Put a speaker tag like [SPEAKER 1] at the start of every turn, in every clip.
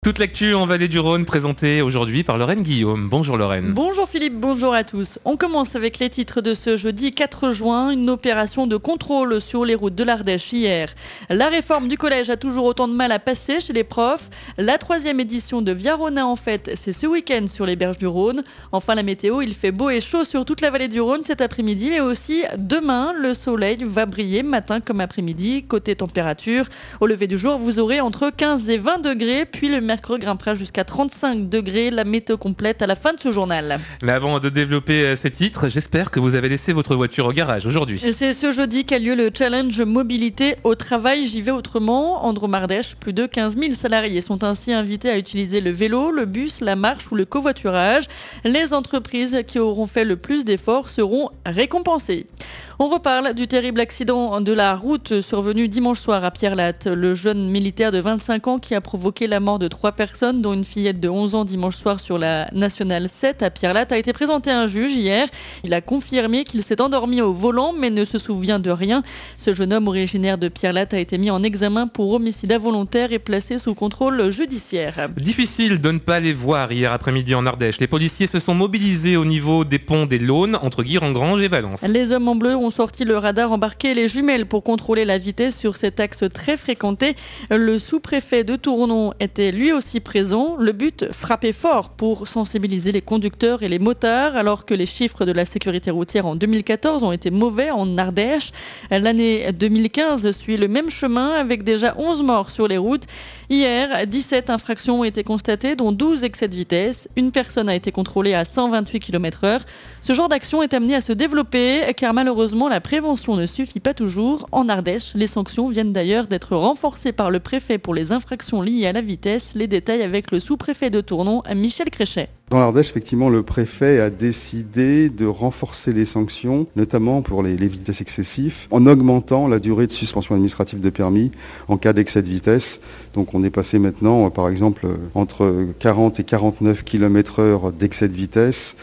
[SPEAKER 1] Toute l'actu en Vallée du Rhône présentée aujourd'hui par Lorraine Guillaume. Bonjour Lorraine.
[SPEAKER 2] Bonjour Philippe, bonjour à tous. On commence avec les titres de ce jeudi 4 juin, une opération de contrôle sur les routes de l'Ardèche hier. La réforme du collège a toujours autant de mal à passer chez les profs. La 3e édition de Via Rhôna en fête, c'est ce week-end sur les berges du Rhône. Enfin la météo, il fait beau et chaud sur toute la Vallée du Rhône cet après-midi, mais aussi demain, le soleil va briller matin comme après-midi. Côté température, au lever du jour, vous aurez entre 15 et 20 degrés, puis le mercure grimpera jusqu'à 35 degrés. La météo complète à la fin de ce journal.
[SPEAKER 1] Mais avant de développer ces titres, j'espère que vous avez laissé votre voiture au garage aujourd'hui.
[SPEAKER 2] C'est ce jeudi qu'a lieu le challenge mobilité au travail. J'y vais autrement. En Drôme-Ardèche, plus de 15 000 salariés sont ainsi invités à utiliser le vélo, le bus, la marche ou le covoiturage. Les entreprises qui auront fait le plus d'efforts seront récompensées. On reparle du terrible accident de la route survenu dimanche soir à Pierrelatte. Le jeune militaire de 25 ans qui a provoqué la mort de 3 personnes, dont une fillette de 11 ans dimanche soir sur la Nationale 7 à Pierrelatte, a été présenté à un juge hier. Il a confirmé qu'il s'est endormi au volant mais ne se souvient de rien. Ce jeune homme originaire de Pierrelatte a été mis en examen pour homicide involontaire et placé sous contrôle judiciaire.
[SPEAKER 1] Difficile de ne pas les voir hier après-midi en Ardèche. Les policiers se sont mobilisés au niveau des ponts des Launes entre Guirengrange et Valence.
[SPEAKER 2] Les hommes en bleu ont sorti le radar embarqué et les jumelles pour contrôler la vitesse sur cet axe très fréquenté. Le sous-préfet de Tournon était lui aussi présent. Le but, frapper fort pour sensibiliser les conducteurs et les motards, alors que les chiffres de la sécurité routière en 2014 ont été mauvais en Ardèche. L'année 2015 suit le même chemin avec déjà 11 morts sur les routes. Hier, 17 infractions ont été constatées, dont 12 excès de vitesse. Une personne a été contrôlée à 128 km/h. Ce genre d'action est amené à se développer car malheureusement la prévention ne suffit pas toujours. En Ardèche, les sanctions viennent d'ailleurs d'être renforcées par le préfet pour les infractions liées à la vitesse. Les détails avec le sous-préfet de Tournon, Michel Créchet.
[SPEAKER 3] Dans l'Ardèche, effectivement, le préfet a décidé de renforcer les sanctions, notamment pour les vitesses excessives, en augmentant la durée de suspension administrative de permis en cas d'excès de vitesse. Donc on est passé maintenant, par exemple, entre 40 et 49 km/h d'excès de vitesse.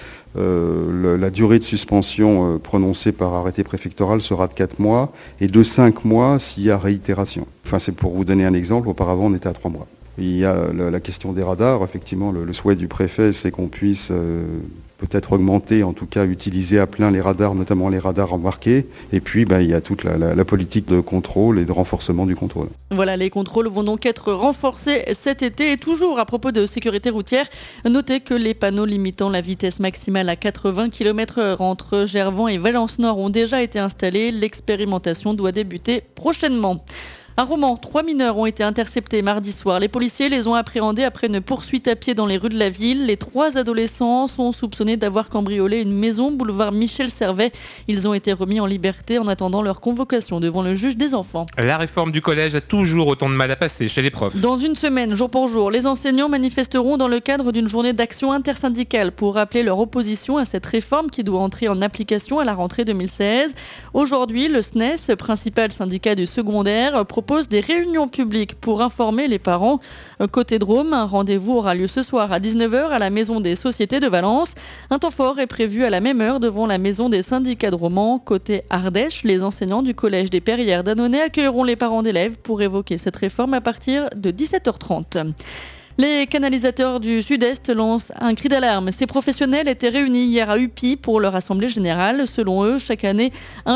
[SPEAKER 3] La durée de suspension prononcée par arrêté préfectoral sera de 4 mois et de 5 mois s'il y a réitération. Enfin, c'est pour vous donner un exemple, auparavant on était à 3 mois. Il y a la question des radars. Effectivement, le souhait du préfet, c'est qu'on puisse peut-être augmenter, en tout cas utiliser à plein les radars, notamment les radars embarqués. Et puis, il y a toute la politique de contrôle et de renforcement du contrôle.
[SPEAKER 2] Voilà, les contrôles vont donc être renforcés cet été. Et toujours à propos de sécurité routière, notez que les panneaux limitant la vitesse maximale à 80 km/h entre Gervans et Valence-Nord ont déjà été installés. L'expérimentation doit débuter prochainement. À Romans, 3 mineurs ont été interceptés mardi soir. Les policiers les ont appréhendés après une poursuite à pied dans les rues de la ville. Les 3 adolescents sont soupçonnés d'avoir cambriolé une maison boulevard Michel Servet. Ils ont été remis en liberté en attendant leur convocation devant le juge des enfants.
[SPEAKER 1] La réforme du collège a toujours autant de mal à passer chez les profs.
[SPEAKER 2] Dans une semaine, jour pour jour, les enseignants manifesteront dans le cadre d'une journée d'action intersyndicale pour rappeler leur opposition à cette réforme qui doit entrer en application à la rentrée 2016. Aujourd'hui, le SNES, principal syndicat du secondaire, propose des réunions publiques pour informer les parents. Côté Drôme, un rendez-vous aura lieu ce soir à 19h à la Maison des Sociétés de Valence. Un temps fort est prévu à la même heure devant la Maison des syndicats de Romans. Côté Ardèche, les enseignants du collège des Perrières d'Annonay accueilleront les parents d'élèves pour évoquer cette réforme à partir de 17h30. Les canalisateurs du Sud-Est lancent un cri d'alarme. Ces professionnels étaient réunis hier à Upi pour leur assemblée générale. Selon eux, chaque année,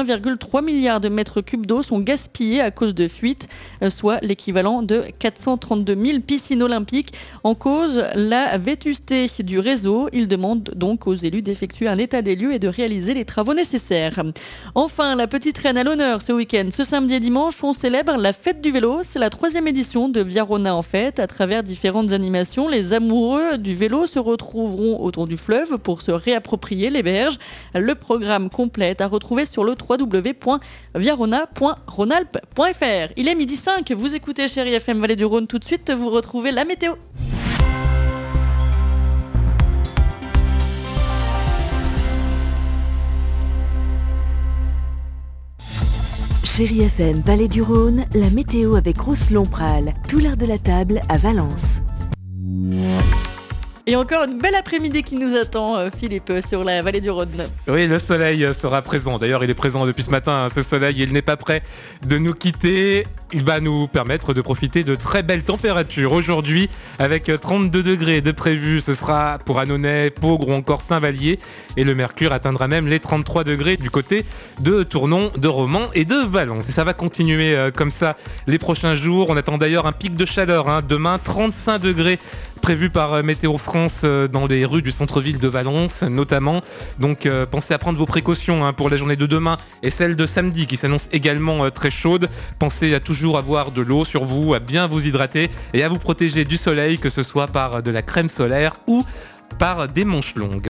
[SPEAKER 2] 1,3 milliard de mètres cubes d'eau sont gaspillés à cause de fuites, soit l'équivalent de 432 000 piscines olympiques. En cause, la vétusté du réseau. Ils demandent donc aux élus d'effectuer un état des lieux et de réaliser les travaux nécessaires. Enfin, la petite reine à l'honneur ce week-end. Ce samedi et dimanche, on célèbre la fête du vélo. C'est la 3e édition de Via Rhôna en fête. À travers différentes animations, les amoureux du vélo se retrouveront autour du fleuve pour se réapproprier les berges. Le programme complet est à retrouver sur le www.viarona.ronalp.fr. Il est 12h05, vous écoutez Chérie FM Vallée du Rhône. Tout de suite, vous retrouvez la météo.
[SPEAKER 4] Chérie FM Vallée du Rhône, la météo avec Rousselon Pral, tout l'art de la table à Valence.
[SPEAKER 2] Et encore une belle après-midi qui nous attend, Philippe, sur la vallée du Rhône.
[SPEAKER 1] Oui, le soleil sera présent. D'ailleurs, il est présent depuis ce matin, ce soleil. Il n'est pas prêt de nous quitter. il va nous permettre de profiter de très belles températures. Aujourd'hui, avec 32 degrés de prévu, ce sera pour Annonay, Peaugres ou encore Saint-Vallier. Et le mercure atteindra même les 33 degrés du côté de Tournon, de Romans et de Valence. Et ça va continuer comme ça les prochains jours. On attend d'ailleurs un pic de chaleur. Demain, 35 degrés prévu par Météo France dans les rues du centre-ville de Valence notamment. Donc pensez à prendre vos précautions pour la journée de demain et celle de samedi qui s'annonce également très chaude. Pensez à toujours avoir de l'eau sur vous, à bien vous hydrater et à vous protéger du soleil, que ce soit par de la crème solaire ou par des manches longues.